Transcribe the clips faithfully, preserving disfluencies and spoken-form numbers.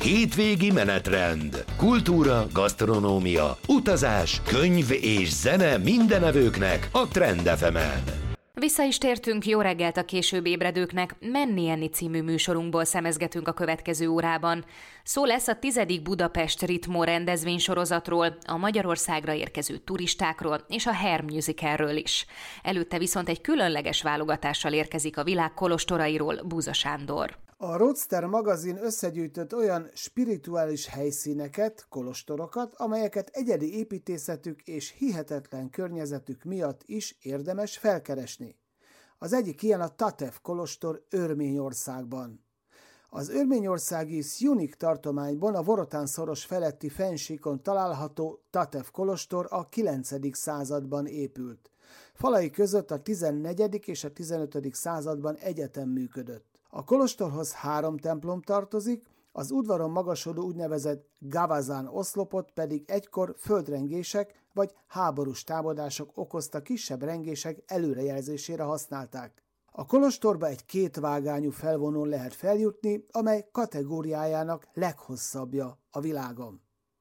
Hétvégi menetrend. Kultúra, gasztronómia, utazás, könyv és zene mindenevőknek a Trend ef emen. Vissza is tértünk, jó reggelt a később ébredőknek, Menni Enni című műsorunkból szemezgetünk a következő órában. Szó lesz a tizedik Budapest Ritmo rendezvénysorozatról, a Magyarországra érkező turistákról és a Hair musicalről is. Előtte viszont egy különleges válogatással érkezik a világ kolostorairól Búza Sándor. A Roadster magazin összegyűjtött olyan spirituális helyszíneket, kolostorokat, amelyeket egyedi építészetük és hihetetlen környezetük miatt is érdemes felkeresni. Az egyik ilyen a Tatev kolostor Örményországban. Az örményországi Szjunik tartományban a Vorotán-szoros feletti fennsíkon található Tatev kolostor a kilencedik században épült. Falai között a tizennegyedik és a tizenötödik században egyetem működött. A kolostorhoz három templom tartozik, az udvaron magasodó úgynevezett gavazán oszlopot pedig egykor földrengések vagy háborús támadások okozta kisebb rengések előrejelzésére használták. A kolostorba egy kétvágányú felvonón lehet feljutni, amely kategóriájának leghosszabbja a világon.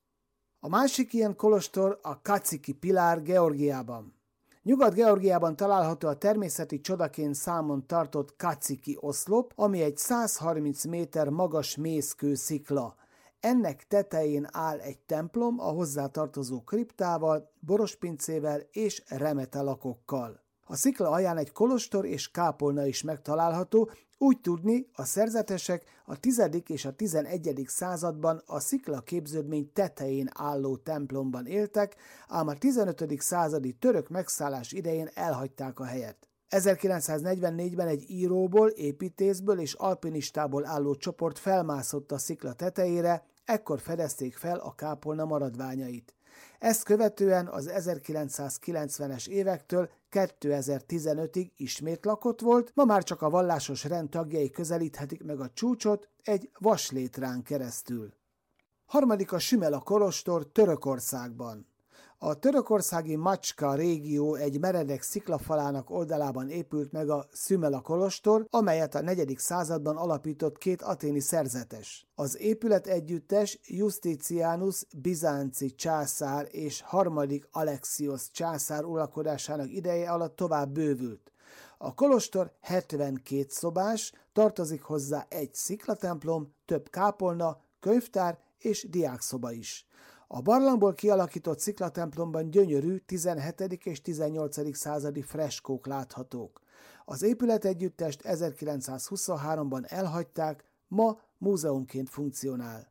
A másik ilyen kolostor a Kaciki Pilár Georgiában. Nyugat-Georgiában található a természeti csodaként számon tartott Kaciki oszlop, ami egy százharminc méter magas mészkőszikla. Ennek tetején áll egy templom a hozzátartozó kriptával, borospincével és remetelakokkal. A szikla alján egy kolostor és kápolna is megtalálható, úgy tudni, a szerzetesek a tizedik és a tizenegyedik században a szikla képződmény tetején álló templomban éltek, ám a tizenötödik századi török megszállás idején elhagyták a helyet. ezerkilencszáznegyvennégyben egy íróból, építészből és alpinistából álló csoport felmászott a szikla tetejére, ekkor fedezték fel a kápolna maradványait. Ezt követően az ezerkilencszázkilencvenes évektől kétezer-tizenötig ismét lakott volt, ma már csak a vallásos rend tagjai közelíthetik meg a csúcsot egy vaslétrán keresztül. Harmadik a Sümela kolostor Törökországban. A törökországi Macska régió egy meredek sziklafalának oldalában épült meg a Sümela kolostor, amelyet a negyedik században alapított két athéni szerzetes. Az épület együttes Justitianus bizánci császár és harmadik Alexios császár uralkodásának ideje alatt tovább bővült. A kolostor hetvenkét szobás, tartozik hozzá egy sziklatemplom, több kápolna, könyvtár és diákszoba is. A barlangból kialakított sziklatemplomban gyönyörű tizenhetedik és tizennyolcadik századi freskók láthatók. Az épületegyüttest ezerkilencszázhuszonháromban elhagyták, ma múzeumként funkcionál.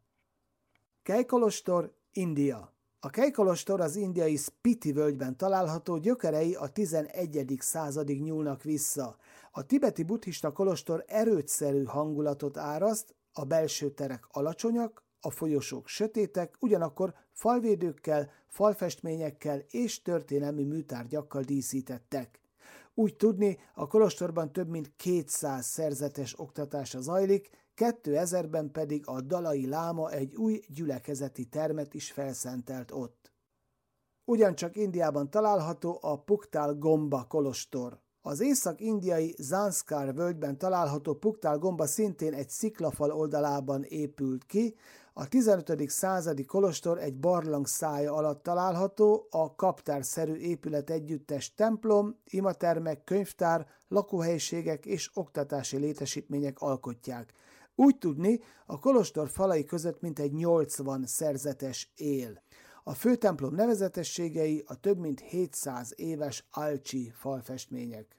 Kejkolostor, India. A Kejkolostor az indiai Spiti völgyben található, gyökerei a tizenegyedik századig nyúlnak vissza. A tibeti buddhista kolostor erőtszerű hangulatot áraszt, a belső terek alacsonyak, a folyosók sötétek, ugyanakkor falvédőkkel, falfestményekkel és történelmi műtárgyakkal díszítettek. Úgy tudni, a kolostorban több mint kétszáz szerzetes oktatása zajlik, kétezerben pedig a dalai láma egy új gyülekezeti termet is felszentelt ott. Ugyancsak Indiában található a Puktál Gomba kolostor. Az észak-indiai Zanskar völgyben található Puktál Gomba szintén egy sziklafal oldalában épült ki. A tizenötödik századi kolostor egy barlang szája alatt található, a kaptárszerű épület együttes templom, imatermek, könyvtár, lakóhelyiségek és oktatási létesítmények alkotják. Úgy tudni, a kolostor falai között mintegy nyolcvan szerzetes él. A főtemplom nevezetességei a több mint hétszáz éves alcsi falfestmények.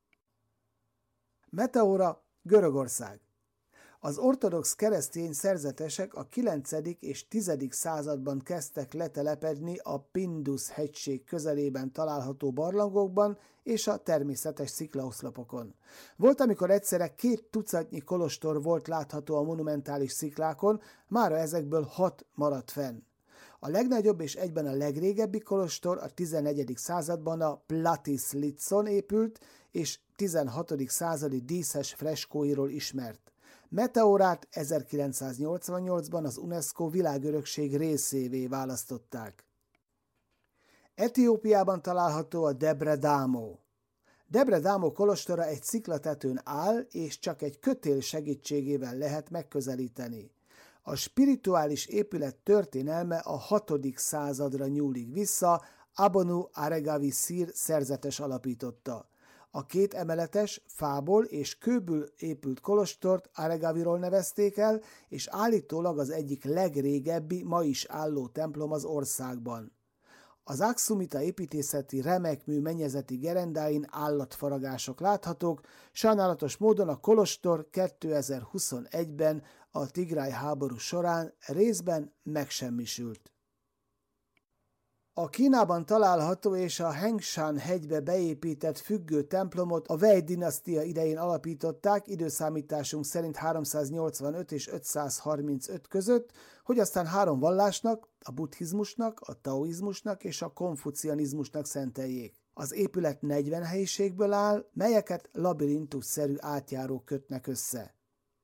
Meteora, Görögország. Az ortodox keresztény szerzetesek a kilencedik és tizedik században kezdtek letelepedni a Pindus hegység közelében található barlangokban és a természetes sziklaoszlopokon. Volt, amikor egyszerre két tucatnyi kolostor volt látható a monumentális sziklákon, mára ezekből hat maradt fenn. A legnagyobb és egyben a legrégebbi kolostor a tizennegyedik században a Platislitson épült, és tizenhatodik századi díszes freskóiról ismert. Meteorát ezerkilencszáznyolcvannyolcban az UNESCO világörökség részévé választották. Etiópiában található a Debre Dámo. Debre Dámo kolostora egy sziklatetőn áll, és csak egy kötél segítségével lehet megközelíteni. A spirituális épület történelme a hatodik századra nyúlik vissza, Abonu Aregawi Sir szerzetes alapította. A két emeletes, fából és kőből épült kolostort Aregawiról nevezték el, és állítólag az egyik legrégebbi, ma is álló templom az országban. Az akszumita építészeti remekmű mennyezeti gerendáin állatfaragások láthatók, sajnálatos módon a kolostor kétezer-huszonegyben a Tigray háború során részben megsemmisült. A Kínában található és a Hengshan hegybe beépített függő templomot a Wei dinasztia idején alapították, időszámításunk szerint háromszáznyolcvanöt és ötszázharmincöt között, hogy aztán három vallásnak, a buddhizmusnak, a taoizmusnak és a konfucianizmusnak szenteljék. Az épület negyven helyiségből áll, melyeket labirintusszerű átjárók kötnek össze.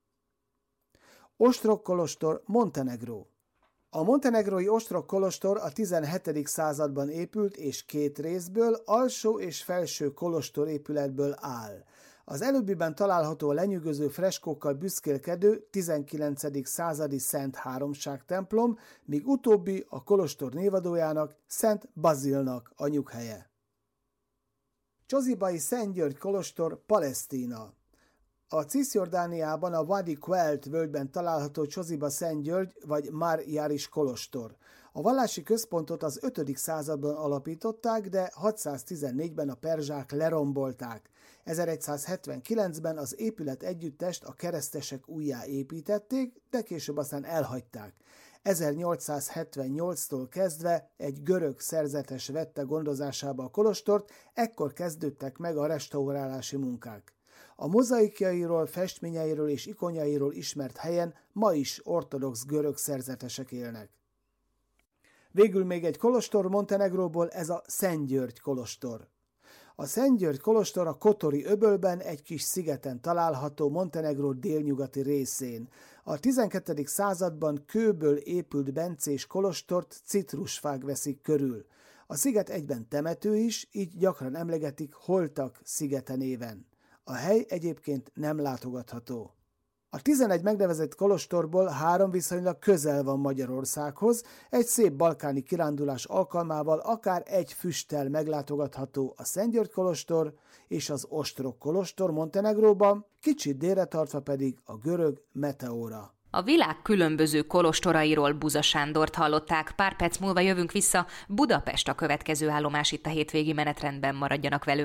Ostrog kolostor, Montenegró. A montenegrói ostrog kolostor a tizenhetedik században épült és két részből, alsó és felső kolostor épületből áll. Az előbbiben található a lenyűgöző freskókkal büszkélkedő tizenkilencedik századi Szent Háromság templom, míg utóbbi a kolostor névadójának, Szent Bazilnak a nyughelye. Csozibai Szent György kolostor, Palesztina. A Cisjordániában a Wadi Quelt völgyben található Csoziba Szent György vagy Mar Járis kolostor. A vallási központot az ötödik században alapították, de hatszáztizennégyben a perzsák lerombolták. ezeregyszázhetvenkilencben az épület együttest a keresztesek újjáépítették, de később aztán elhagyták. ezernyolcszázhetvennyolctól kezdve egy görög szerzetes vette gondozásába a kolostort, ekkor kezdődtek meg a restaurálási munkák. A mozaikjairól, festményeiről és ikonjairól ismert helyen ma is ortodox görög szerzetesek élnek. Végül még egy kolostor Montenegróból, ez a Szent György kolostor. A Szent György kolostor a Kotori öbölben egy kis szigeten található, Montenegró délnyugati részén. A tizenkettedik században kőből épült bencés kolostort citrusfák veszik körül. A sziget egyben temető is, így gyakran emlegetik Holtak szigete néven. A hely egyébként nem látogatható. A tizenegy megnevezett kolostorból három viszonylag közel van Magyarországhoz, egy szép balkáni kirándulás alkalmával akár egy füsttel meglátogatható a Szent György kolostor és az Ostrog kolostor Montenegróban, kicsit délre tartva pedig a görög Meteora. A világ különböző kolostorairól Buza Sándort hallották. Pár perc múlva jövünk vissza. Budapest a következő állomás itt a hétvégi menetrendben, maradjanak velünk.